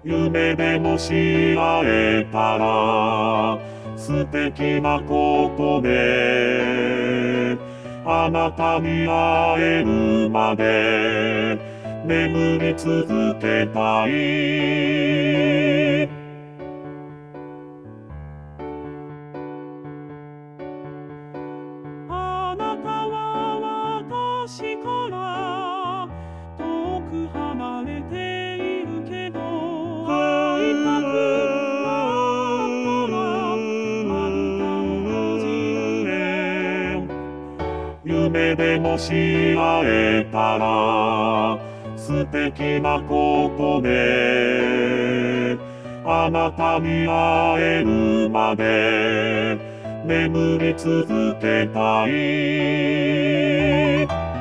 夢でもし会えたら素敵なことであなたに会えるまで眠り続けたい。あなたは私から遠く離れているけど会いたくなったらまぶたを閉じて夢でもし会えたら素敵なことであなたに会えるまで眠り続けたい。